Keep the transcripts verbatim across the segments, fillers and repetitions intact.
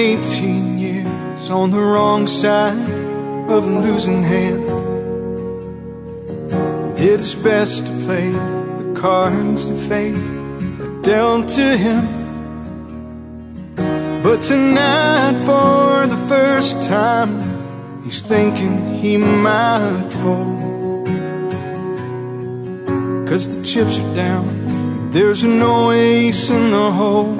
eighteen years on the wrong side of a losing hand. Did his best to play the cards that fate had dealt to him. But tonight, for the first time, he's thinking he might fold. 'Cause the chips are down, there's no ace in the hole.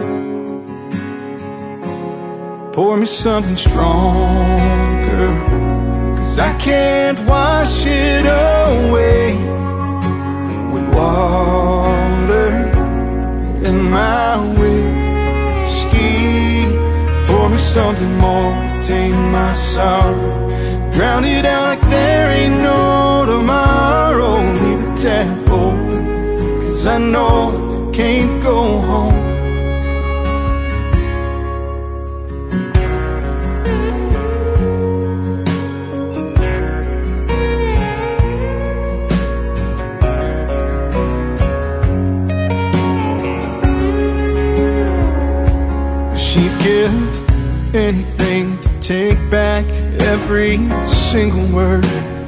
Pour me something stronger, 'cause I can't wash it away with water in my whiskey. Pour me something more to tame my sorrow. Drown it out like there ain't no tomorrow. Leave the tap open, 'cause I know I can't go home. She'd give anything to take back every single word.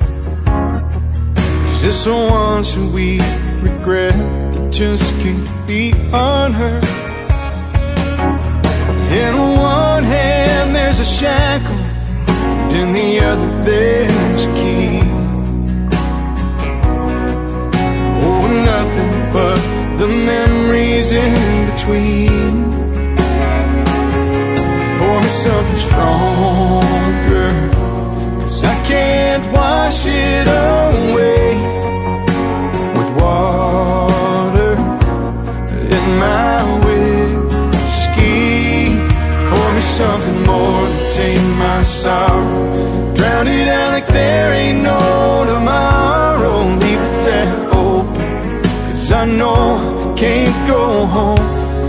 She's just the ones who we regret that just can't be unheard. In one hand there's a shackle, and in the other there's a key. Oh, nothing but the memories in between. Pour me something stronger, 'cause I can't wash it away with water in my whiskey. Pour me something more to tame my sorrow. Drown it out like there ain't no tomorrow. Leave the tap open, 'cause I know I can't go home.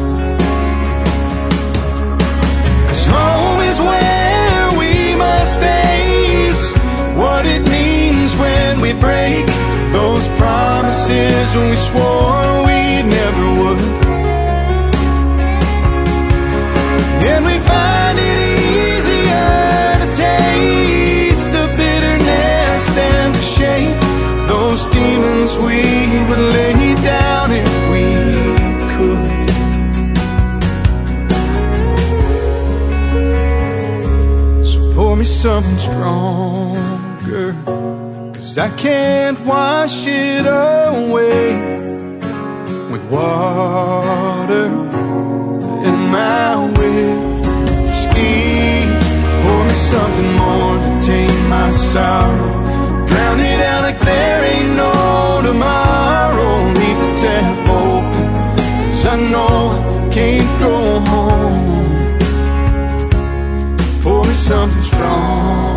Home is where we must face what it means when we break those promises when we swore we never would. And we find it easier to taste the bitterness and to shake those demons we would lay down if we could. Pour me something stronger, 'cause I can't wash it away with water in my whiskey. Pour me something more to tame my sorrow. Drown it out like there ain't no tomorrow. Leave the tap open, 'cause I know I can't go home. Pour me something strong.